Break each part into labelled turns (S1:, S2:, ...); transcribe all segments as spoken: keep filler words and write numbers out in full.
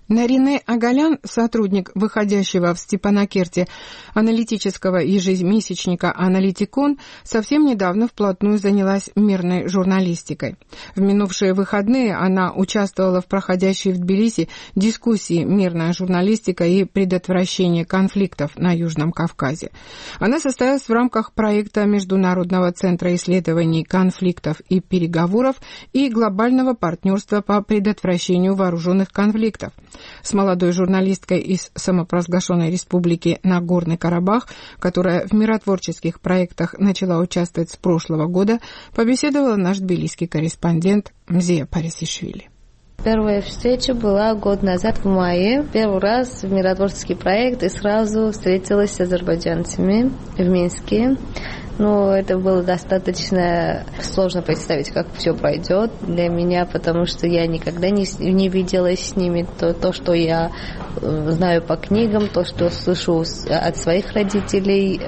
S1: Нарине Агалян, сотрудник выходящего в Степанакерте аналитического ежемесячника «Аналитикон», совсем недавно вплотную занялась мирной журналистикой. В минувшие выходные она участвовала в проходящей в Тбилиси дискуссии «Мирная журналистика и предотвращение конфликтов на Южном Кавказе». Она состоялась в рамках проекта Международного центра исследований конфликтов и переговоров и глобального партнерства по предотвращению вооруженных конфликтов. С молодой журналисткой из самопровозглашенной республики Нагорный Карабах, которая в миротворческих проектах начала участвовать с прошлого года, побеседовала наш тбилисский корреспондент Мзея Парисишвили.
S2: Первая встреча была год назад в мае. Первый раз в миротворческий проект и сразу встретилась с азербайджанцами в Минске. Но это было достаточно сложно представить, как все пройдет для меня, потому что я никогда не, не виделась с ними. То, то, что я знаю по книгам, то, что слышу от своих родителей.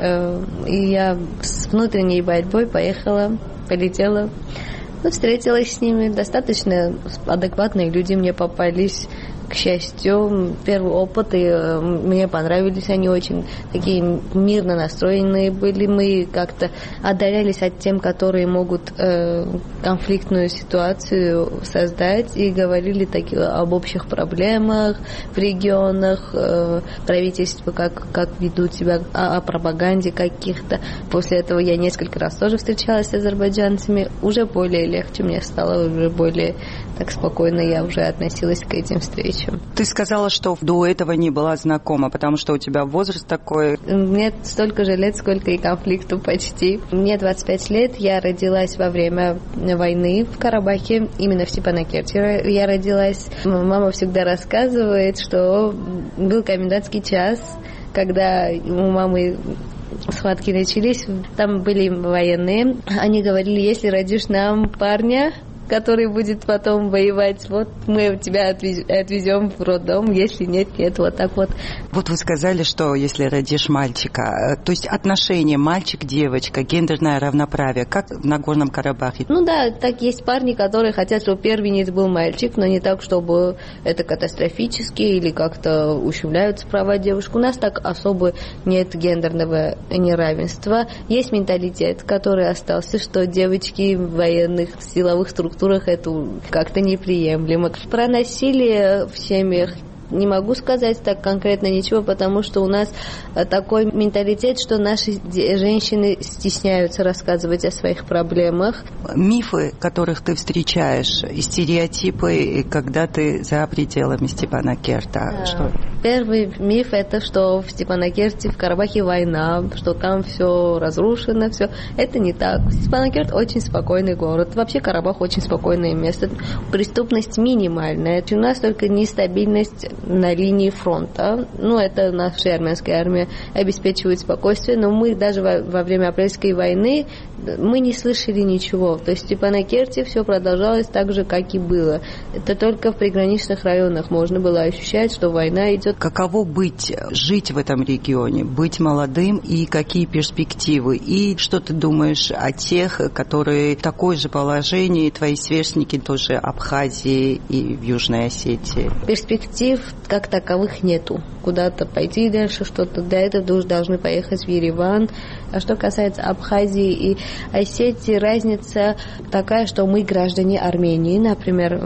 S2: И я с внутренней борьбой поехала, полетела. Ну, встретилась с ними. Достаточно адекватные люди мне попались. К счастью, первый опыт, и мне понравились они очень, такие мирно настроенные были. Мы как-то отдалялись от тем, которые могут э, конфликтную ситуацию создать, и говорили такие, об общих проблемах в регионах, э, правительство, как, как ведут себя, о, о пропаганде каких-то. После этого я несколько раз тоже встречалась с азербайджанцами. Уже более легче мне стало, уже более так спокойно я уже относилась к этим встречам.
S3: Ты сказала, что до этого не была знакома, потому что у тебя возраст такой.
S2: Мне столько же лет, сколько и конфликту почти. Мне двадцать пять лет, я родилась во время войны в Карабахе, именно в Степанакерте я родилась. Мама всегда рассказывает, что был комендантский час, когда у мамы схватки начались, там были военные. Они говорили, если родишь нам парня, который будет потом воевать, вот мы тебя отвезем в роддом, если нет, нет, вот так вот.
S3: Вот вы сказали, что если родишь мальчика, то есть отношения мальчик-девочка, гендерное равноправие, как в Нагорном Карабахе?
S2: Ну да, так есть парни, которые хотят, чтобы первенец был мальчик, но не так, чтобы это катастрофически или как-то ущемляются права девушек. У нас так особо нет гендерного неравенства. Есть менталитет, который остался, что девочки в военных силовых структурах это как-то неприемлемо. Про насилие в семьях не могу сказать так конкретно ничего, потому что у нас такой менталитет, что наши женщины стесняются рассказывать о своих проблемах.
S3: Мифы, которых ты встречаешь, и стереотипы, когда ты за пределами Степанакерта.
S2: Да.
S3: Что?
S2: Первый миф – это что в Степанакерте, в Карабахе война, что там все разрушено, все. Это не так. Степанакерт очень спокойный город. Вообще Карабах очень спокойное место. Преступность минимальная. У нас только нестабильность на линии фронта. Ну, это наша армянская армия обеспечивает спокойствие, но мы даже во, во время апрельской войны мы не слышали ничего. То есть в Степанакерте все продолжалось так же, как и было. Это только в приграничных районах можно было ощущать, что война идет.
S3: Каково быть, жить в этом регионе, быть молодым, и какие перспективы? И что ты думаешь о тех, которые в такое же положение, твои сверстники тоже в Абхазии и в Южной Осетии?
S2: Перспектив как таковых нету. Куда-то пойти дальше, что-то. Для этого должны поехать в Ереван. А что касается Абхазии и Осетии, разница такая, что мы граждане Армении. Например,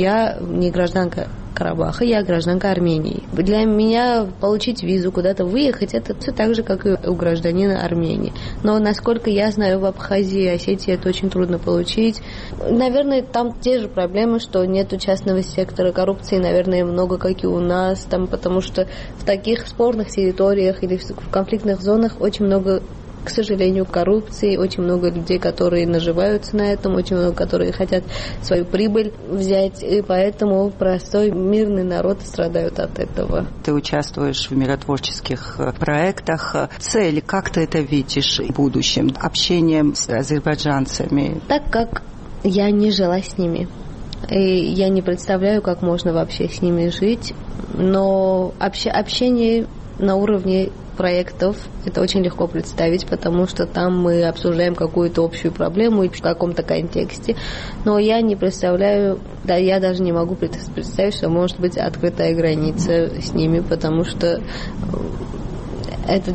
S2: я не гражданка Карабаха, я гражданка Армении. Для меня получить визу, куда-то выехать, это все так же, как и у гражданина Армении. Но, насколько я знаю, в Абхазии и Осетии это очень трудно получить. Наверное, там те же проблемы, что нет частного сектора, коррупции, наверное, много, как и у нас, там, потому что в таких спорных территориях или в конфликтных зонах очень много, к сожалению, коррупции, очень много людей, которые наживаются на этом, очень много, которые хотят свою прибыль взять, и поэтому простой мирный народ страдает от этого.
S3: Ты участвуешь в миротворческих проектах. Цель, как ты это видишь в будущем? Общением с азербайджанцами?
S2: Так как я не жила с ними, и я не представляю, как можно вообще с ними жить, но обще- общение на уровне проектов это очень легко представить, потому что там мы обсуждаем какую-то общую проблему в каком-то контексте. Но я не представляю, да, я даже не могу представить, что может быть открытая граница с ними, потому что это...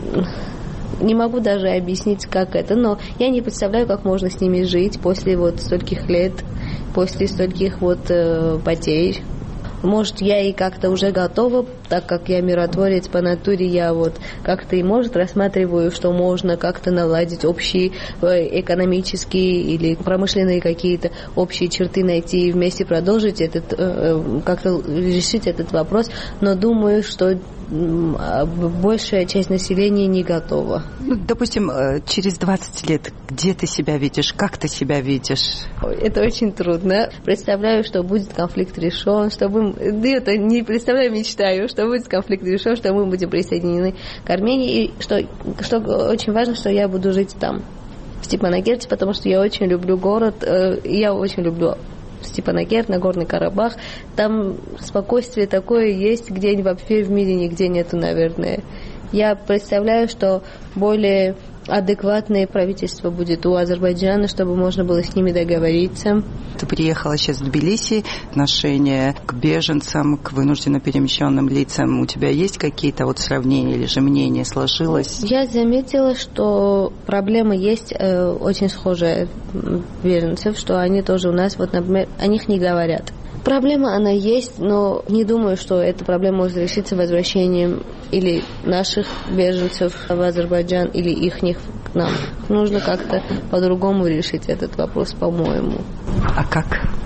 S2: Не могу даже объяснить, как это, но я не представляю, как можно с ними жить после вот стольких лет, после стольких вот э, потерь. Может, я и как-то уже готова, так как я миротворец по натуре, я вот как-то и, может, рассматриваю, что можно как-то наладить общие экономические или промышленные какие-то общие черты найти и вместе продолжить этот, как-то решить этот вопрос, но думаю, что большая часть населения не готова.
S3: Ну, допустим, через двадцать лет где ты себя видишь, как ты себя видишь?
S2: Это очень трудно. Представляю, что будет конфликт решен, что мы, да это не представляю, мечтаю, что будет конфликт решен, что мы будем присоединены к Армении, и что, что очень важно, что я буду жить там, в Степанакерте, потому что я очень люблю город, я очень люблю Степанакерт, Нагорный Карабах. Там спокойствие такое есть, где вообще в мире нигде нету, наверное. Я представляю, что более адекватное правительство будет у Азербайджана, чтобы можно было с ними договориться.
S3: Ты приехала сейчас в Тбилиси, отношение к беженцам, к вынужденно перемещенным лицам. У тебя есть какие-то вот сравнения или же мнения сложилось?
S2: Я заметила, что проблема есть э, очень схожая беженцев, что они тоже у нас, вот, например, о них не говорят. Проблема, она есть, но не думаю, что эта проблема может решиться возвращением или наших беженцев в Азербайджан, или ихних к нам. Нужно как-то по-другому решить этот вопрос, по-моему.
S3: А как?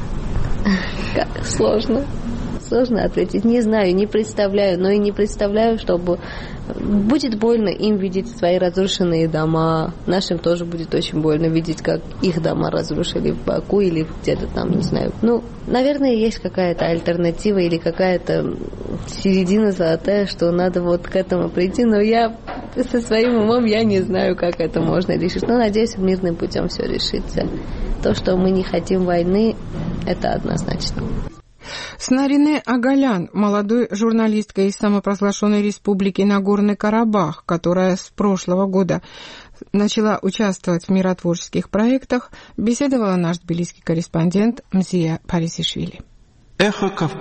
S2: Как? Сложно. Сложно ответить. Не знаю, не представляю, но и не представляю, чтобы... Будет больно им видеть свои разрушенные дома. Нашим тоже будет очень больно видеть, как их дома разрушили в Баку или где-то там, не знаю. Ну, наверное, есть какая-то альтернатива или какая-то середина золотая, что надо вот к этому прийти, но я со своим умом я не знаю, как это можно решить. Но надеюсь, мирным путем все решится. То, что мы не хотим войны, это однозначно.
S1: Снарине Агалян, молодой журналисткой из самопровозглашенной республики Нагорный Карабах, которая с прошлого года начала участвовать в миротворческих проектах, беседовала наш тбилисский корреспондент Мзия Парисишвили.
S4: Эхо Кавказа.